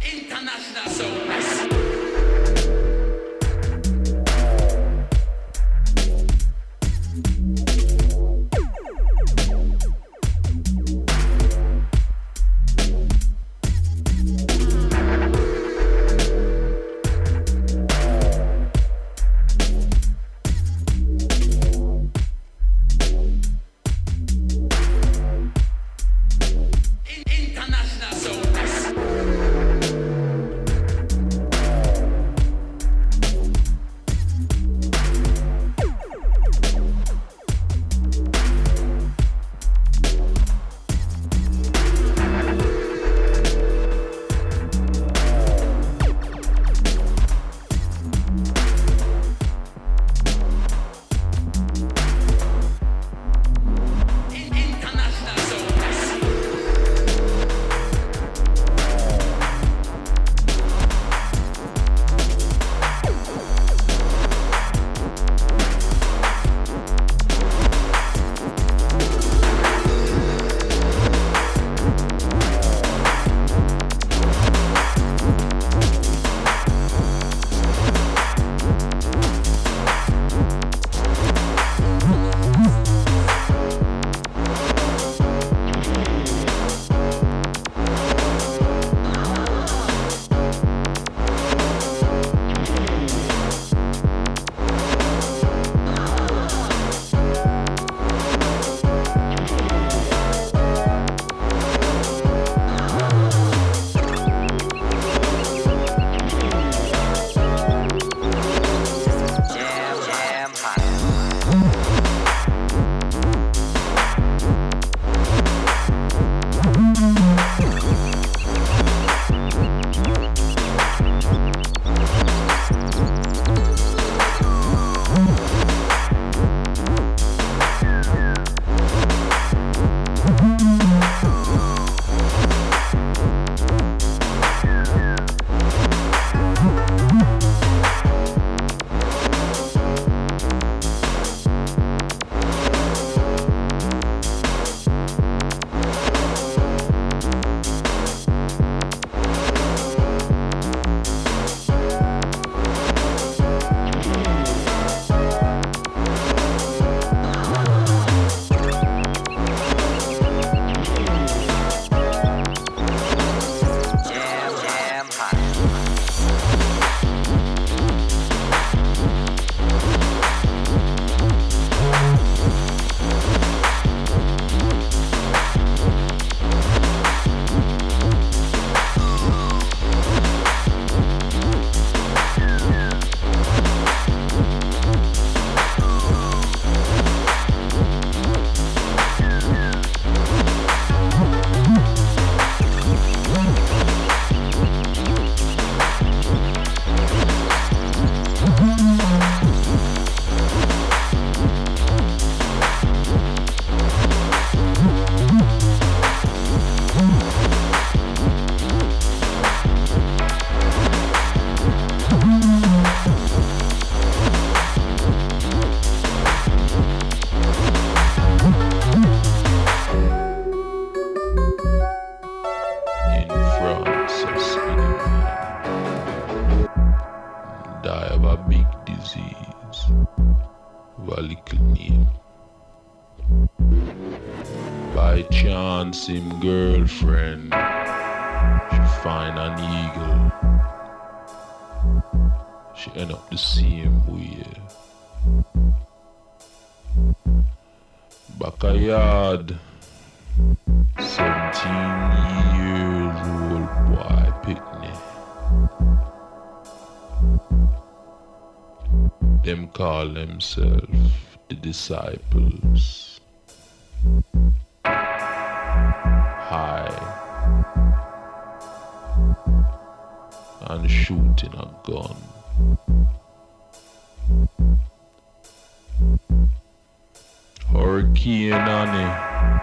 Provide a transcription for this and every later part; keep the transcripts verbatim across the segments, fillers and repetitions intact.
International sound. Him girlfriend, she find an eagle, she end up the same way. Backyard, seventeen years old boy picnic. Them call themselves the disciples. High and shooting a gun. Hurricane Annie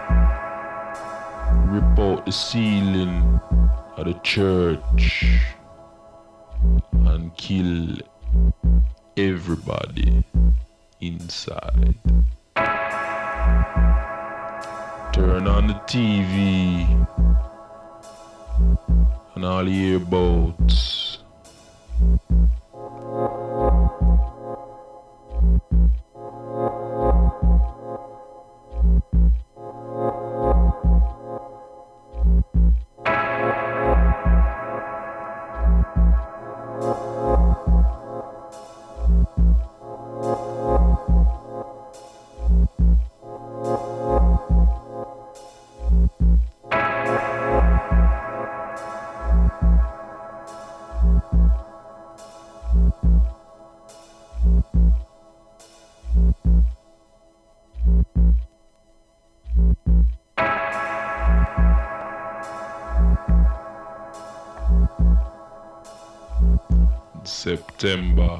rip out the ceiling of the church and kill everybody inside. Turn on the T V, and all the airboats. September,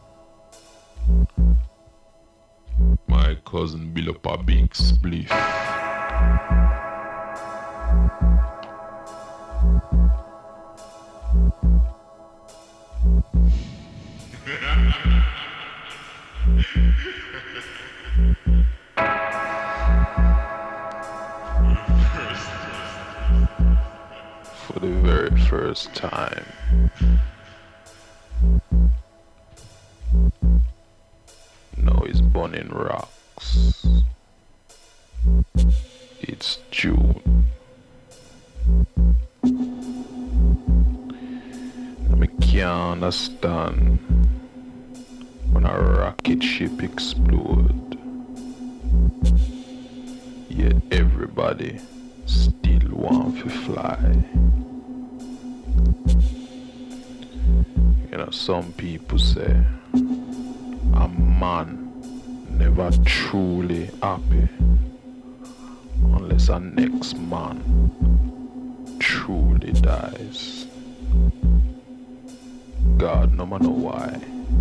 my cousin built up a big spliff. For the very first time. Now he's burning rocks. It's June. I can't understand when a rocket ship explode. Yet everybody still want to fly. You know, some people say a man never truly happy unless a next man truly dies. God, no matter why.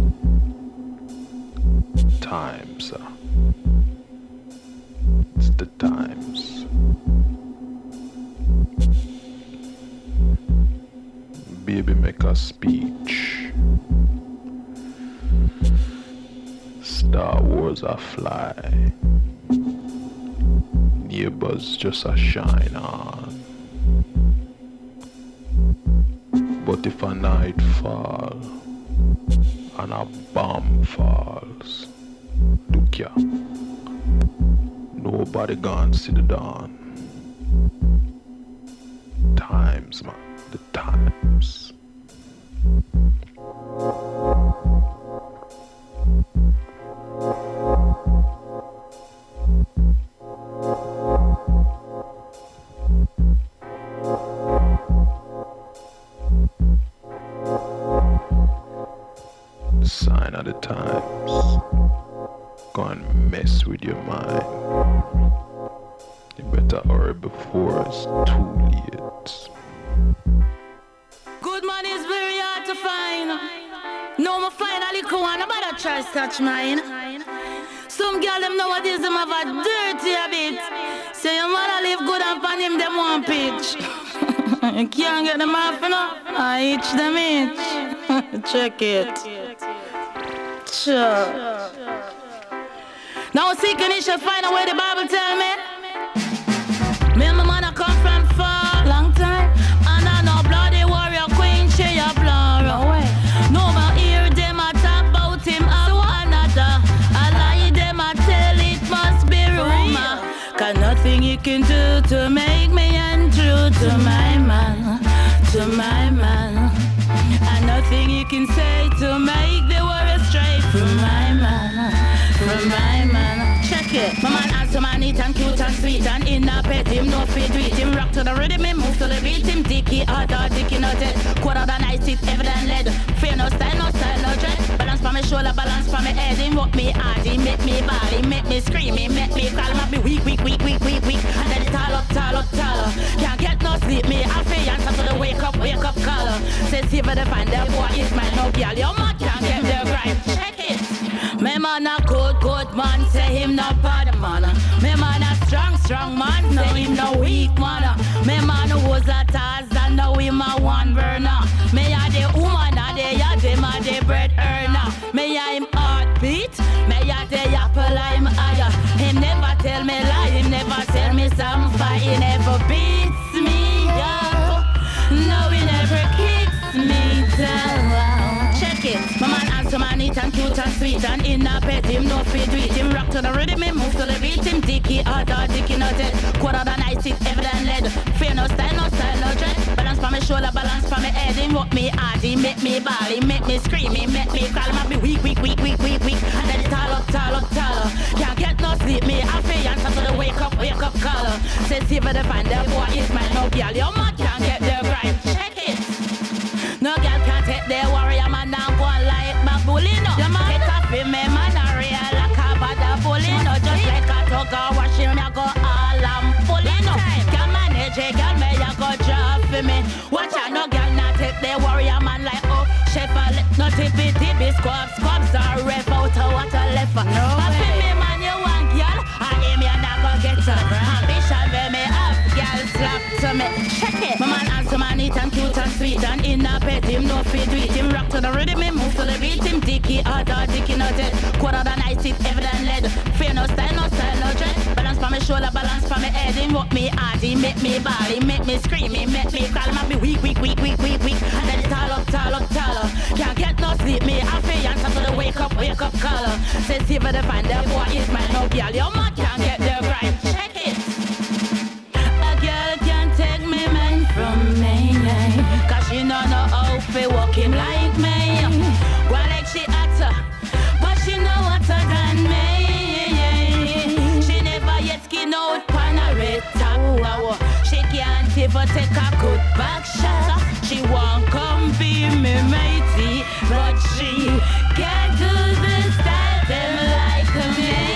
Times, uh, it's the times. Baby, make a speech. Star Wars a fly. Neighbors just a shine on. But if a night fall and a bomb falls, look ya, nobody gone see the dawn. Times, man, the times. Sign of the times. Go and mess with your mind. You better hurry before it's too late. Good man is very hard to find. No, me finally come on, nobody try to touch mine. Some girl them nowadays them have a dirty habit. Say your mother live good and pan him them one pitch. You can't get them off enough. I itch them itch. Check it. Sure. Now seeking you should find a way the Bible tell me. Me and my man I come from far, long time. And I know bloody warrior queen, she a blood. No way. No more hear them a talk about him as another. I lie them a tell it must be rumor. Cause nothing you can do to make me untrue to my man, to my man. And nothing you can say to make the world straight from my man, from my man. Check it. My man answer man neat and cute and sweet and in a bed him no fit with him rock to the rhythm him move to the beat him dicky hard hard dicky no dead quarter than ice it ever than lead fear no style no style no dread balance for me shoulder balance for me head him walk me hard he make me ball he make me scream he make me call him be weak weak weak weak weak weak and then tall up tall up taller can't get no sleep me I feel answer to the wake up wake up caller says see for the find that boy is my no girl your man can't get the grind check it. Me man a good, good man, say him no bad man. Me man a strong, strong man, say him no weak man. Me man who was a Tarzan, now him a one burner. Me a the woman a the ya, them a the bread earner. Me a him heartbeat, me a the apple I'm higher. Him never tell me lie, him never tell me some fight, he never beats me up. No, he never tell. Check it. My man answer man neat and cute and sweet and in a pet him no feed do it. Him rock to the rhythm, him move to the beat. Him dicky hard or dicky not dead. Quarter than ice it evident lead. Fear no style, no style, no dread. Balance for me shoulder, balance for me head. Him walk me hard, he make me ball, he make me scream, he make me call. Him be weak, weak, weak, weak, weak, weak. And then it all up, tall up, taller. Can't get no sleep, me I feel answer to the wake up, wake up caller. Say see for the find the boy is my no girl. Your man can't get the grind. Check it. No girl can't take the warrior man and go like my bully no. Your man get off him, me man a real like a bad bully no. Just like a tugger wash him, ya go all and fully no. Can manage it, girl, me ya go drop for me. Watch out, no girl not take the warrior man like oh shepherd. No tippy tippy squab squabs are rev out of water left. No way. Me man you want girl, and him you not go get her. Ambition where me have girl slap to me. Check it. My man answer man neat and cute and sweet and in a pet him no feed do it. Him rock to the rhythm, him move to the beat. Him dicky hard or dicky not dead. Quarter than ice it evident lead. Fear no style, no style, no dread. Balance for me shoulder, balance for me head. Him walk me hard, he make me ball, he make me scream, he make me call. Him be weak, weak, weak, weak, weak, weak. And then it all up, tall up, taller. Can't get no sleep, me I feel answer to the wake up, wake up caller. Say see for the find the boy is my no girl. Your man can't get the grind. Check it. A girl can't take me man from me, cause she know no how to walk him like me. Go like she actor, but she know hotter than me. She never yet skin out pan a red top. She can't even take a good back shot. She won't come be me matey, but she can't do the style them like me.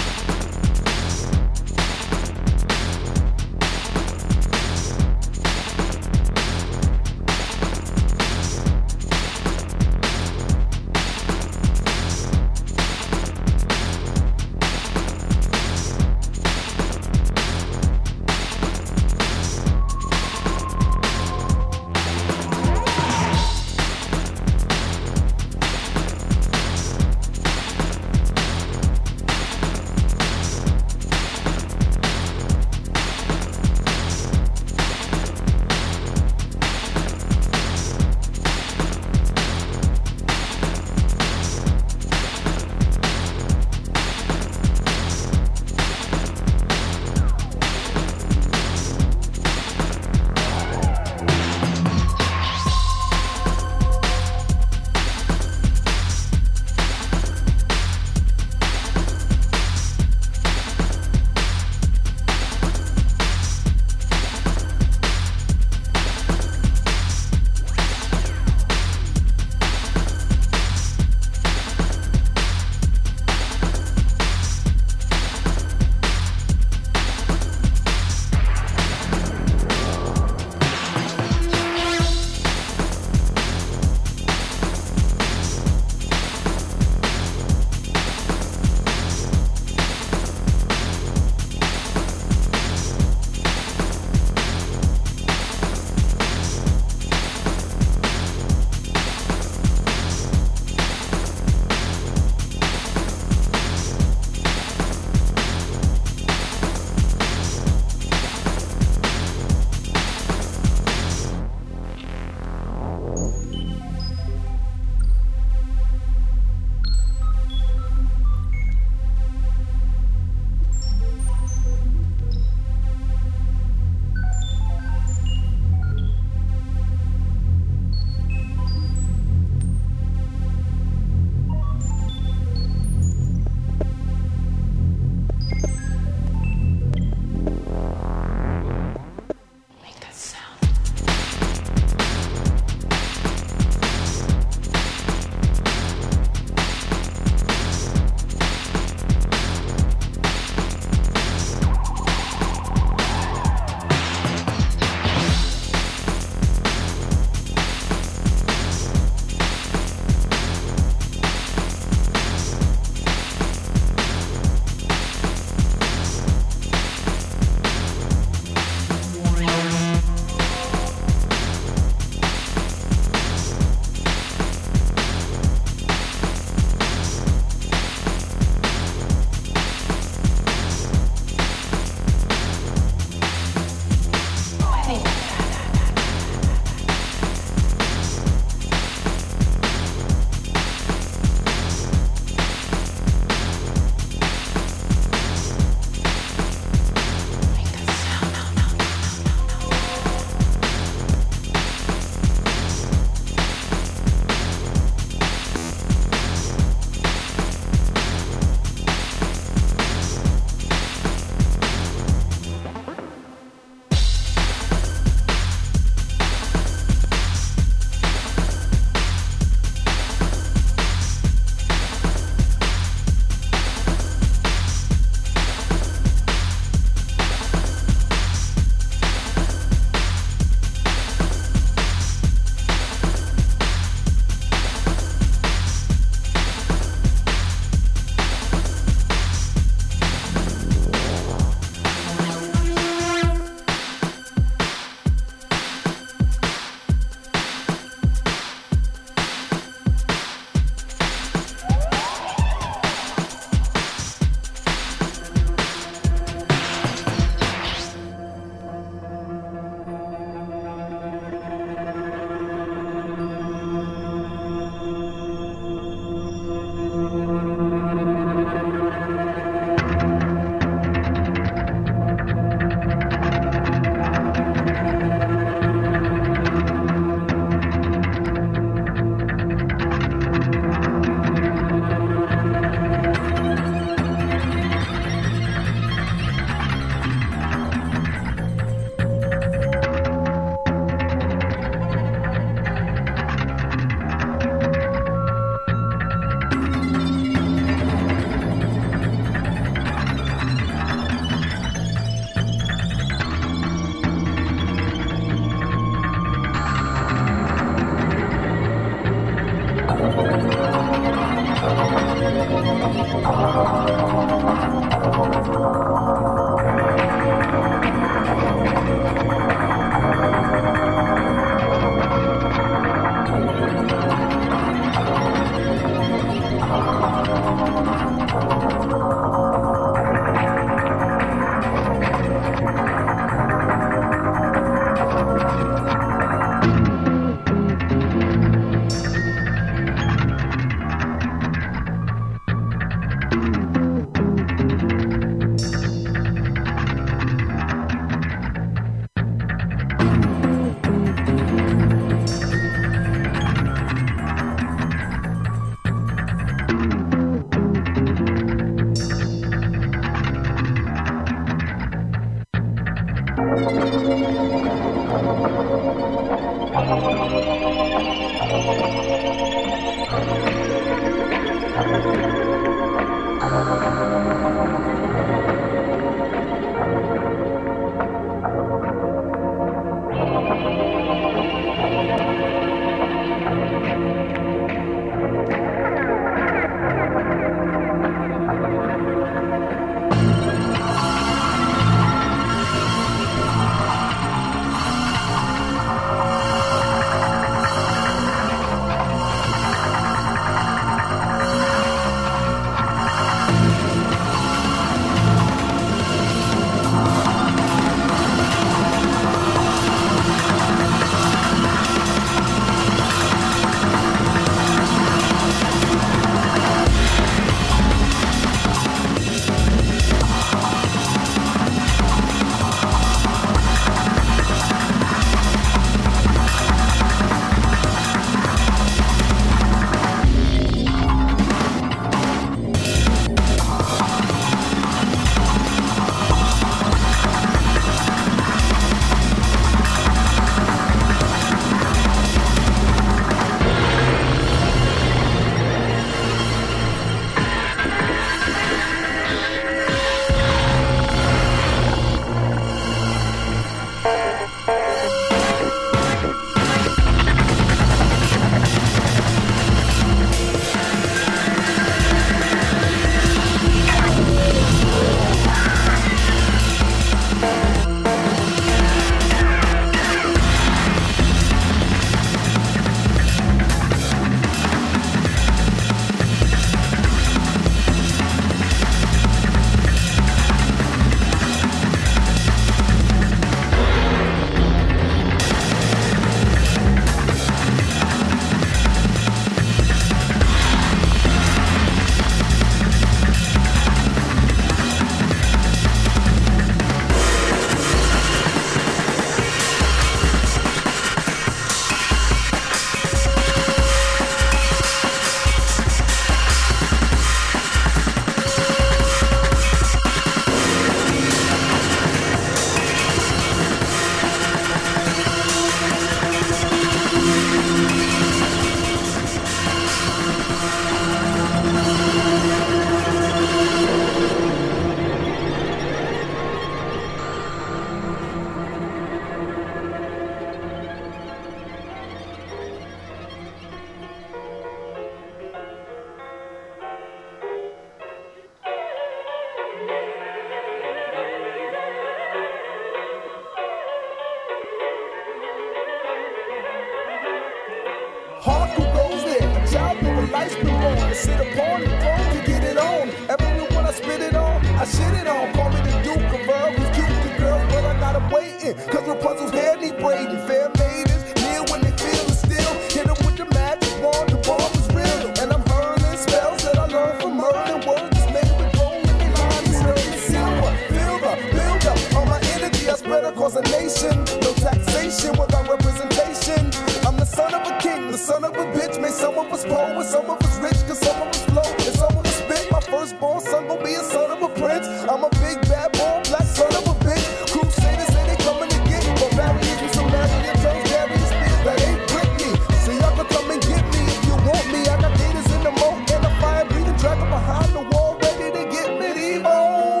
Heart who goes there, a child with a life's been born to sit upon the throne to get it on. Everyone I spit it on, I shit it on. Call me the Duke of Earl, who's cute to girls, but I got them waiting. Cause Rapunzel's hair need braiding. Fair maidens, near when they feel the steel. Hit them with the magic wand, the bomb is real. And I'm hurling spells that I learned from Merlin. Words that's made with gold and they line is sterling silver. Build up, build up, all my energy I spread across a nation. No taxation without representation. I'm the son of a king, the son of a bitch. May some of us poor and some of us rich, cause some of us flow and some of us spit. My firstborn son gon' be a son of a prince. I'm a big bad boy, black son of a bitch. Crusaders say they coming to get barbarians with some Marian tongues, carrying spears that ain't with me. So y'all can come and get me if you want me. I got gators in the moat and a fire breathing dragon behind the wall, ready to get medieval.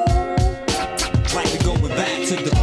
Like to go back to the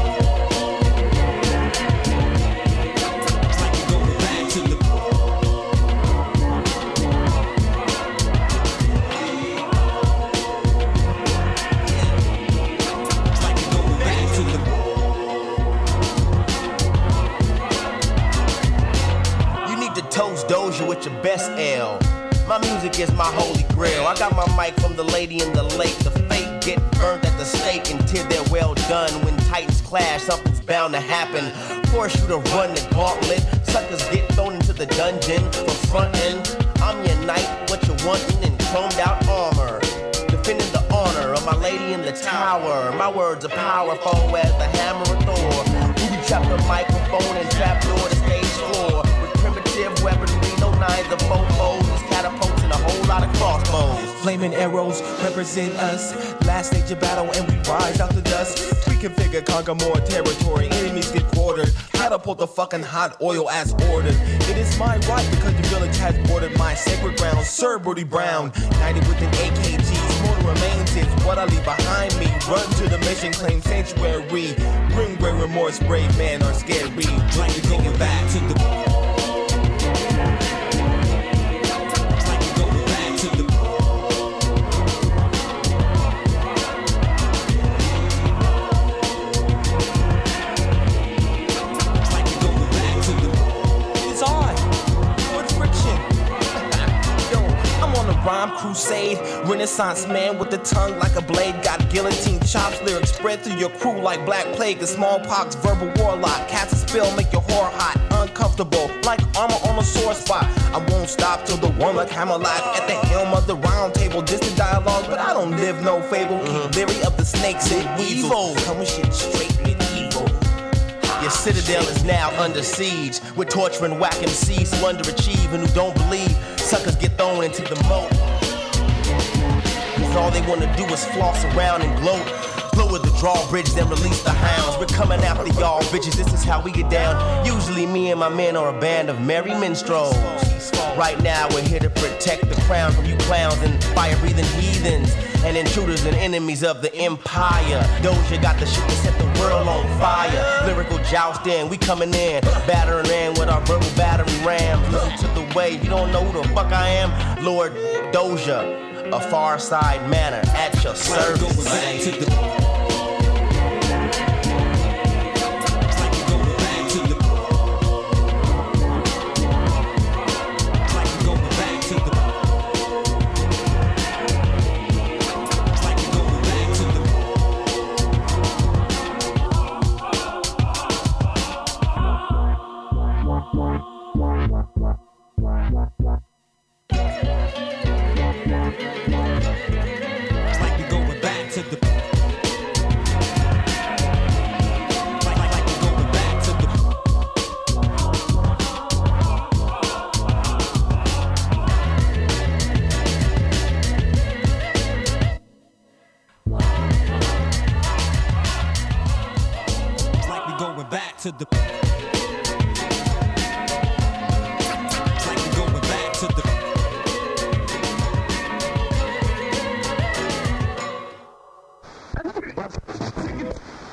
Toast Doja with your best ale. My music is my holy grail. I got my mic from the lady in the lake. The fake get burnt at the stake until they're well done. When titans clash, something's bound to happen. Force you to run the gauntlet. Suckers get thrown into the dungeon. From front end, I'm your knight. What you wantin' in chromed out armor. Defending the honor of my lady in the tower. My words are powerful as the hammer of Thor. Ruby trap the microphone and trap door the stage floor. Weaponry, no nines or fofos, catapults and a whole lot of crossbows. Flaming arrows represent us. Last stage of battle and we rise out the dust. Freaking figure, conquer more territory. Enemies get quartered. Catapult the fucking hot oil as ordered. It is my right because the village has bordered my sacred ground. Sir Brody Brown, knighted with an A K G. Mortal remains is what I leave behind me. Run to the mission, claim sanctuary. Bring great remorse, brave men are scary. Like to take it back to the. Like to go back to the. Like to go back to the. It's I, Lord Friction. Yo, I'm on a rhyme crusade. Renaissance man with the tongue like a blade. Got guillotine chops, lyrics spread through your crew like black plague. The smallpox, verbal warlock. Cast a spell, make your whore hot. Uncomfortable, like armor on a sore spot. I won't stop till the one like Camelot. At the helm of the round table, distant dialogue. But I don't live no fable. Keep leery of the snakes and evil. Coming shit straight medieval. Your citadel is now under siege. We're torturing whack M Cs who underachieve and who don't believe. Suckers get thrown into the moat. Cause all they wanna do is floss around and gloat. Lower the drawbridge, then release the hounds. We're coming after y'all bitches, this is how we get down. Usually me and my men are a band of merry minstrels. Right now we're here to protect the crown from you clowns and fire-breathing heathens and intruders and enemies of the empire. Doja got the shit to set the world on fire. Lyrical jousting, we coming in, battering in with our verbal battery rams. Listen to the way, you don't know who the fuck I am? Lord Doja. A far side manner at your service. Back to the. Going back to the. Like we're going back to the.